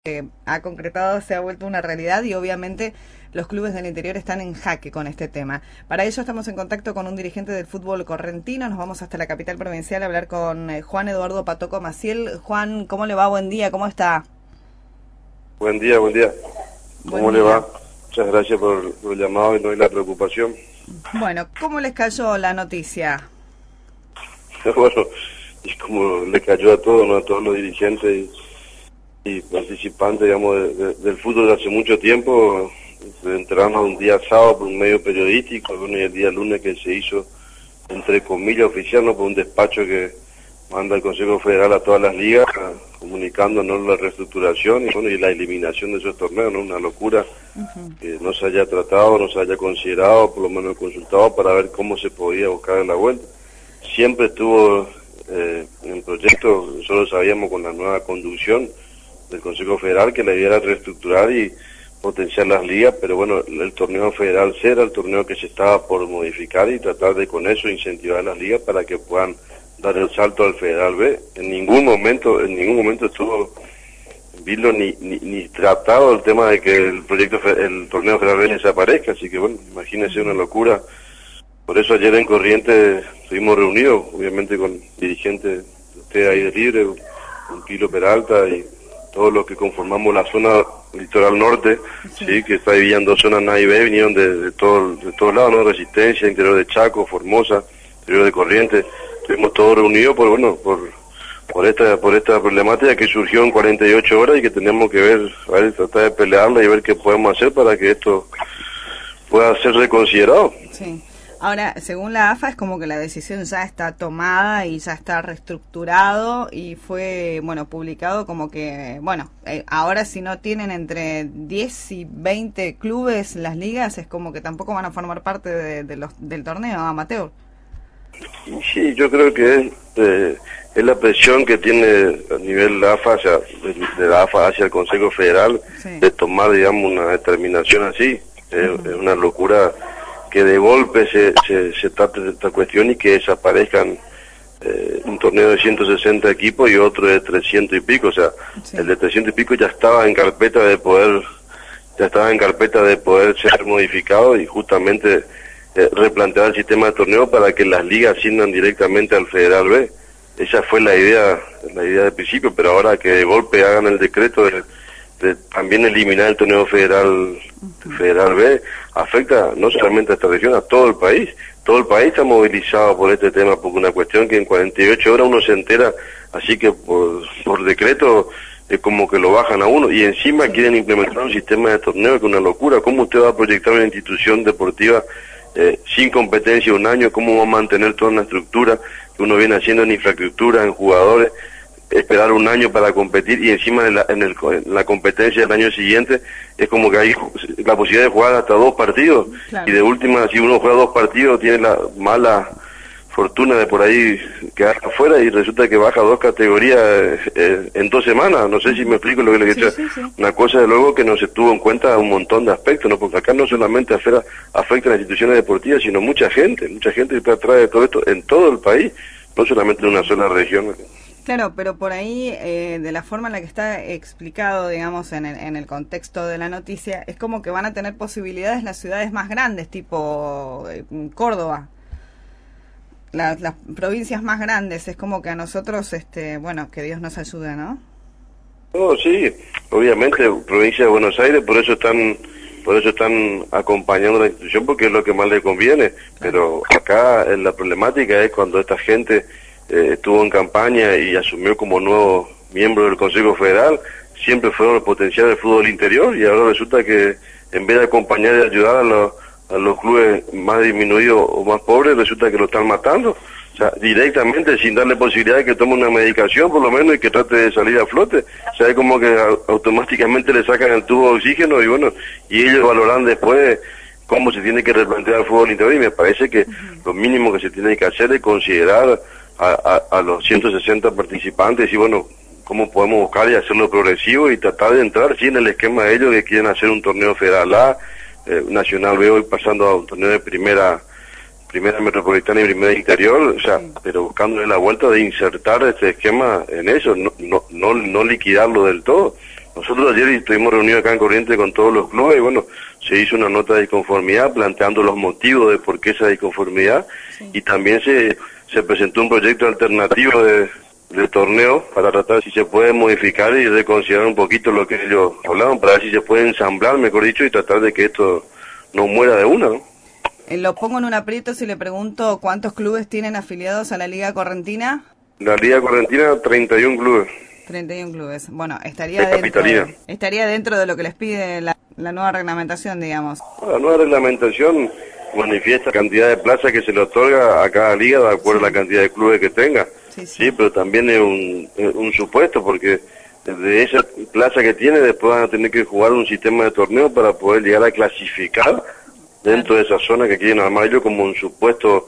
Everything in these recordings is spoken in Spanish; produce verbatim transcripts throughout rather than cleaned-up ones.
eh, ha concretado, se ha vuelto una realidad y obviamente los clubes del interior están en jaque con este tema. Para ello estamos en contacto con un dirigente del fútbol correntino. Nos vamos hasta la capital provincial a hablar con eh, Juan Eduardo Patoco Maciel. Juan, ¿cómo le va? Buen día, ¿cómo está? Buen día, buen día. ¿Cómo buen le día. va? Muchas gracias por, por el llamado y no hay la preocupación. Bueno, ¿cómo les cayó la noticia? Bueno, es como le cayó a todos, ¿no? A todos los dirigentes y, y participantes, digamos, de, de, del fútbol de hace mucho tiempo. Se enteraron un día sábado por un medio periodístico, bueno, y el día lunes que se hizo, entre comillas, oficial, ¿no? Por un despacho que manda el Consejo Federal a todas las ligas, comunicándonos la reestructuración y, bueno, y la eliminación de esos torneos, ¿no? Una locura. Uh-huh. Que no se haya tratado, no se haya considerado, por lo menos consultado para ver cómo se podía buscar la vuelta. Siempre estuvo eh, en el proyecto, nosotros sabíamos con la nueva conducción del Consejo Federal que la idea era reestructurar y potenciar las ligas, pero bueno, el torneo federal C era el torneo que se estaba por modificar y tratar de con eso incentivar a las ligas para que puedan dar el salto al Federal B. En ningún momento, en ningún momento estuvo Vilo ni, ni, ni tratado el tema de que el proyecto, el torneo Federal B desaparezca, así que bueno, imagínense una locura. Por eso ayer en Corrientes estuvimos reunidos, obviamente con dirigentes de ustedes ahí de Libre, con Pilo Peralta y todos los que conformamos la zona litoral norte, sí, ¿sí? Que está dividida en dos zonas A y B, vinieron de, de, todo, de todos lados, ¿no? Resistencia, interior de Chaco, Formosa, interior de Corrientes, estuvimos todos reunidos por, bueno, por, por esta, por esta problemática que surgió en cuarenta y ocho horas y que tenemos que ver, a ver, tratar de pelearla y ver qué podemos hacer para que esto pueda ser reconsiderado. Sí. Ahora, según la A F A, es como que la decisión ya está tomada y ya está reestructurado y fue, bueno, publicado como que, bueno, eh, ahora si no tienen entre diez y veinte clubes las ligas, es como que tampoco van a formar parte de, de los, del torneo amateur. Sí, yo creo que es, eh, es la presión que tiene a nivel de la A F A, hacia, de, de la A F A hacia el Consejo Federal, sí, de tomar, digamos, una determinación así. Uh-huh. Es, es una locura que de golpe se, se, se trate de esta cuestión y que desaparezcan eh, un torneo de ciento sesenta equipos y otro de trescientos y pico, o sea, sí, el de trescientos y pico ya estaba en carpeta de poder, ya estaba en carpeta de poder ser modificado y justamente eh, replantear el sistema de torneo para que las ligas asciendan directamente al Federal B. Esa fue la idea, la idea del principio, pero ahora que de golpe hagan el decreto de, de también eliminar el torneo federal, uh-huh, Federal B, afecta no solamente a esta región, a todo el país. Todo el país está movilizado por este tema, porque una cuestión que en cuarenta y ocho horas uno se entera, así que por, por decreto es como que lo bajan a uno, y encima quieren implementar un sistema de torneo que es una locura. ¿Cómo usted va a proyectar una institución deportiva eh, sin competencia un año? ¿Cómo va a mantener toda una estructura que uno viene haciendo en infraestructura, en jugadores? Esperar un año para competir y encima en la, en, el, en la competencia del año siguiente es como que hay la posibilidad de jugar hasta dos partidos, claro, y de última, si uno juega dos partidos tiene la mala fortuna de por ahí quedar afuera y resulta que baja dos categorías eh, en dos semanas. No sé si me explico lo que le quiero decir. Sí, sí, sí. Una cosa de luego que no se tuvo en cuenta un montón de aspectos, ¿no? Porque acá no solamente afecta, afecta a las instituciones deportivas, sino mucha gente, mucha gente que está atrás de todo esto en todo el país, no solamente en una sola región. Claro, pero por ahí, eh, de la forma en la que está explicado, digamos, en el, en el contexto de la noticia, es como que van a tener posibilidades las ciudades más grandes, tipo eh, Córdoba, la, las provincias más grandes. Es como que a nosotros, este, bueno, que Dios nos ayude, ¿no? No, sí, obviamente, provincia de Buenos Aires, por eso están, por eso están acompañando la institución, porque es lo que más les conviene. Claro. Pero acá eh, la problemática es cuando esta gente Eh, estuvo en campaña y asumió como nuevo miembro del Consejo Federal, siempre fueron el potencial del fútbol interior y ahora resulta que en vez de acompañar y ayudar a los, a los clubes más disminuidos o más pobres, resulta que lo están matando, o sea, directamente sin darle posibilidad de que tome una medicación por lo menos y que trate de salir a flote. O sea, es como que automáticamente le sacan el tubo de oxígeno y bueno, y ellos valoran después cómo se tiene que replantear el fútbol interior, y me parece que uh-huh, lo mínimo que se tiene que hacer es considerar A, a, a los ciento sesenta participantes y bueno, cómo podemos buscar y hacerlo progresivo y tratar de entrar sí en el esquema de ellos que quieren hacer un torneo federal A, eh, nacional B, hoy pasando a un torneo de primera primera metropolitana y primera interior, o sea, sí, pero buscándole la vuelta de insertar este esquema en eso, no no no, no liquidarlo del todo. Nosotros ayer estuvimos reunidos acá en Corrientes con todos los clubes y bueno, se hizo una nota de disconformidad planteando los motivos de por qué esa disconformidad sí. Y también se, se presentó un proyecto alternativo de, de torneo para tratar si se puede modificar y reconsiderar un poquito lo que ellos hablaban, para ver si se puede ensamblar, mejor dicho, y tratar de que esto no muera de una, ¿no? Lo pongo en un aprieto si le pregunto cuántos clubes tienen afiliados a la Liga Correntina. La Liga Correntina, treinta y uno clubes. treinta y uno clubes. Bueno, estaría dentro, de, estaría dentro de lo que les pide la, la nueva reglamentación, digamos. La nueva reglamentación manifiesta la cantidad de plazas que se le otorga a cada liga de acuerdo sí. a la cantidad de clubes que tenga. Sí, sí. sí pero también es un, un supuesto porque de esa plaza que tiene después van a tener que jugar un sistema de torneo para poder llegar a clasificar dentro de esa zona que quieren armar ellos como un supuesto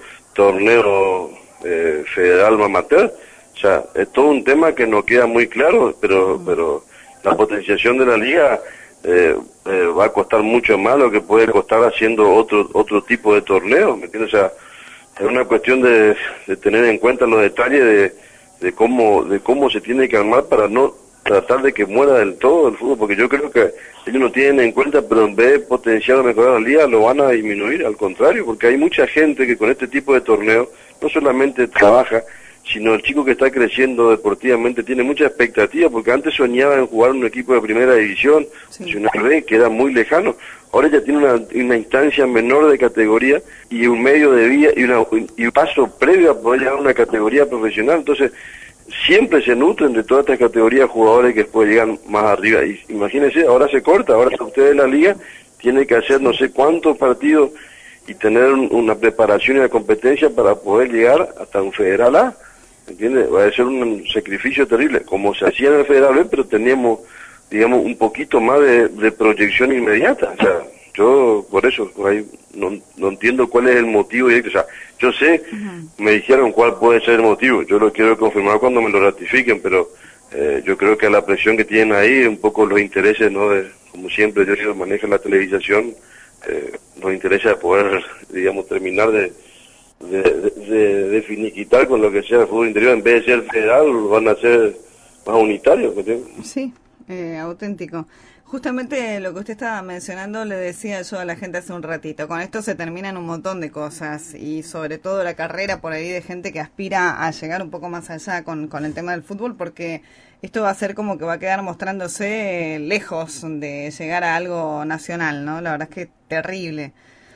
torneo eh, federal amateur. O sea, es todo un tema que no queda muy claro, pero pero la potenciación de la liga eh, eh, va a costar mucho más lo que puede costar haciendo otro otro tipo de torneo, ¿me entiendes? O sea, es una cuestión de, de tener en cuenta los detalles de, de cómo de cómo se tiene que armar para no tratar de que muera del todo el fútbol, porque yo creo que ellos no tienen en cuenta, pero en vez de potenciar o mejorar la liga, lo van a disminuir, al contrario, porque hay mucha gente que con este tipo de torneos no solamente trabaja, sino el chico que está creciendo deportivamente tiene mucha expectativa, porque antes soñaba en jugar en un equipo de primera división, sí. Nacional B, que era muy lejano. Ahora ya tiene una, una instancia menor de categoría y un medio de vía y, una, y un paso previo a poder llegar a una categoría profesional. Entonces, siempre se nutren de todas estas categorías jugadores que después llegan más arriba. Y imagínense, ahora se corta, ahora usted de la liga tiene que hacer no sé cuántos partidos y tener un, una preparación y una competencia para poder llegar hasta un Federal A. ¿Entiendes? Va a ser un sacrificio terrible, como se hacía en el Federal B, pero teníamos, digamos, un poquito más de, de proyección inmediata. O sea, yo, por eso, por ahí, no, no entiendo cuál es el motivo. Y, o sea, yo sé, uh-huh. me dijeron cuál puede ser el motivo. Yo lo quiero confirmar cuando me lo ratifiquen, pero eh, yo creo que a la presión que tienen ahí, un poco los intereses, ¿no? De, como siempre, yo digo, manejo la televisación, eh, nos interesa poder, digamos, terminar de... De, de, de, de finiquitar con lo que sea el fútbol interior, en vez de ser federal, van a ser más unitarios. Sí, eh, auténtico. Justamente lo que usted estaba mencionando, le decía yo a la gente hace un ratito, con esto se terminan un montón de cosas y sobre todo la carrera por ahí de gente que aspira a llegar un poco más allá con, con el tema del fútbol, porque esto va a ser como que va a quedar mostrándose lejos de llegar a algo nacional, ¿no? La verdad es que terrible.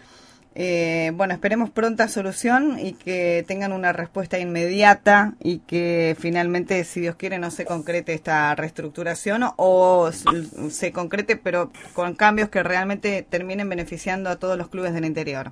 Eh, bueno, esperemos pronta solución y que tengan una respuesta inmediata y que finalmente, si Dios quiere, no se concrete esta reestructuración o se concrete, pero con cambios que realmente terminen beneficiando a todos los clubes del interior.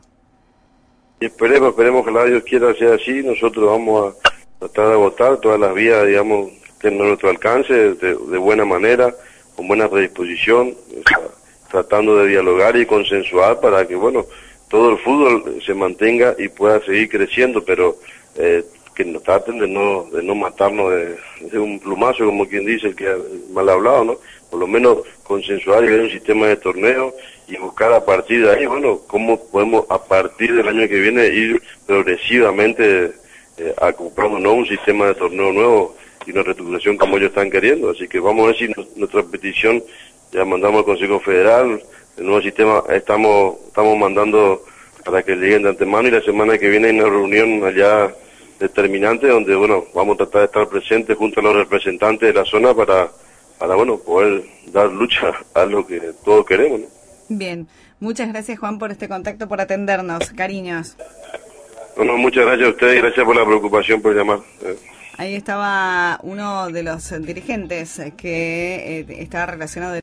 Y esperemos, esperemos que la Dios quiera sea así. Nosotros vamos a tratar de agotar todas las vías, digamos, que estén a nuestro alcance, de, de buena manera, con buena predisposición, o sea, tratando de dialogar y consensuar para que, bueno, todo el fútbol se mantenga y pueda seguir creciendo, pero eh, que nos traten de no de no matarnos de, de un plumazo, como quien dice, el que ha mal hablado, ¿no? Por lo menos consensuar y ver un sistema de torneo y buscar a partir de ahí, bueno, cómo podemos a partir del año que viene ir progresivamente eh, acoplándonos a un sistema de torneo nuevo y una reestructuración como ellos están queriendo. Así que vamos a ver si no, nuestra petición ya mandamos al Consejo Federal. El nuevo sistema estamos estamos mandando para que lleguen de antemano y la semana que viene hay una reunión allá determinante donde, bueno, vamos a tratar de estar presentes junto a los representantes de la zona para, para bueno, poder dar lucha a lo que todos queremos, ¿no? Bien, muchas gracias Juan por este contacto, por atendernos, cariños. Bueno, muchas gracias a ustedes y gracias por la preocupación por llamar. Ahí estaba uno de los dirigentes que eh, estaba relacionado